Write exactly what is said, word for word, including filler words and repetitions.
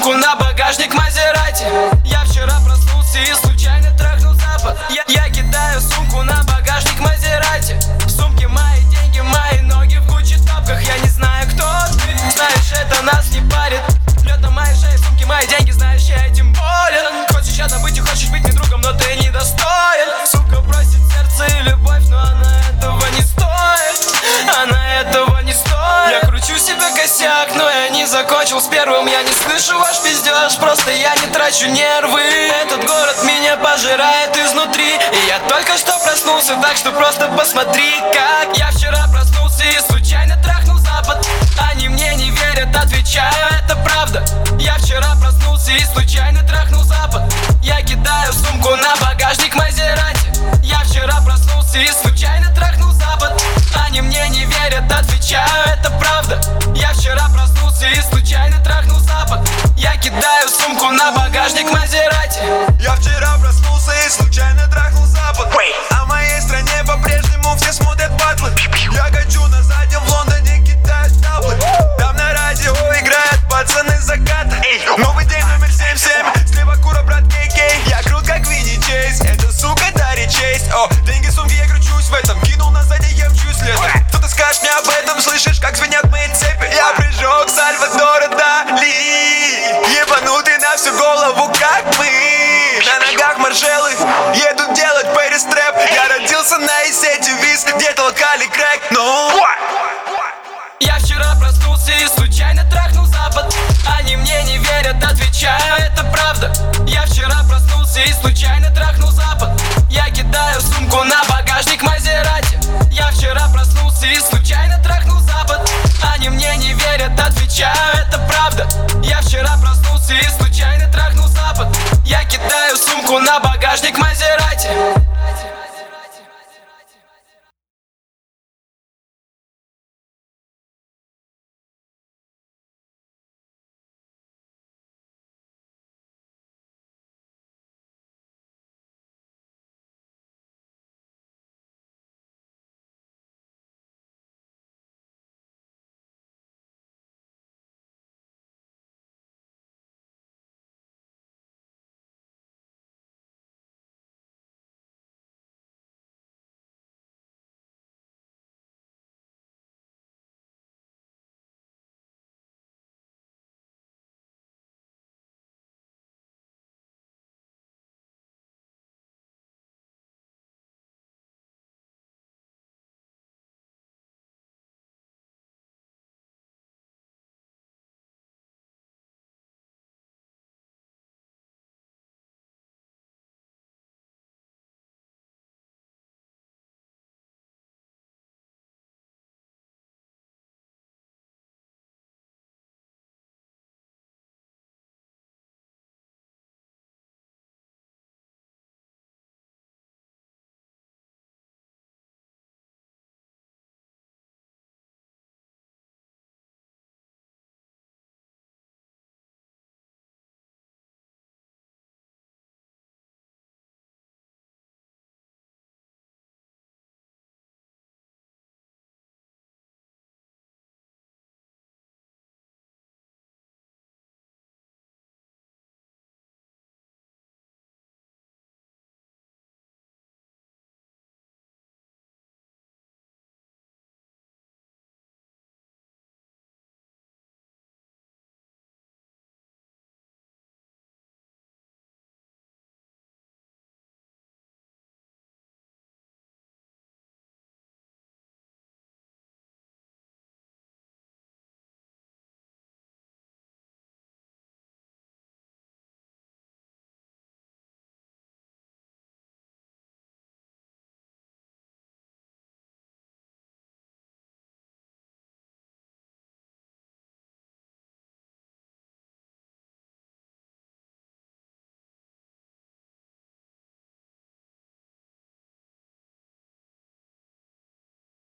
сумку на багажник Мазерати. Я вчера проснулся и случайно трахнул запад. Я, я кидаю сумку на багажник Мазерати. В сумке мои деньги, мои ноги в Гуччи тапках. Я не знаю, кто ты, знаешь, это нас не парит. Лед на моей шее, сумки, мои деньги, знаешь, я этим болен. Хочешь рядом быть и хочешь быть мне другом, но ты не достоин. Сука просит сердце и любовь, но она этого не стоит. Она этого не стоит. Я кручу себе косяк, но я не закончил с первым. Я не слышу ваш пиздеж, просто я не трачу нервы. Этот город меня пожирает изнутри, и я только что проснулся, так что просто посмотри, как я вчера проснулся.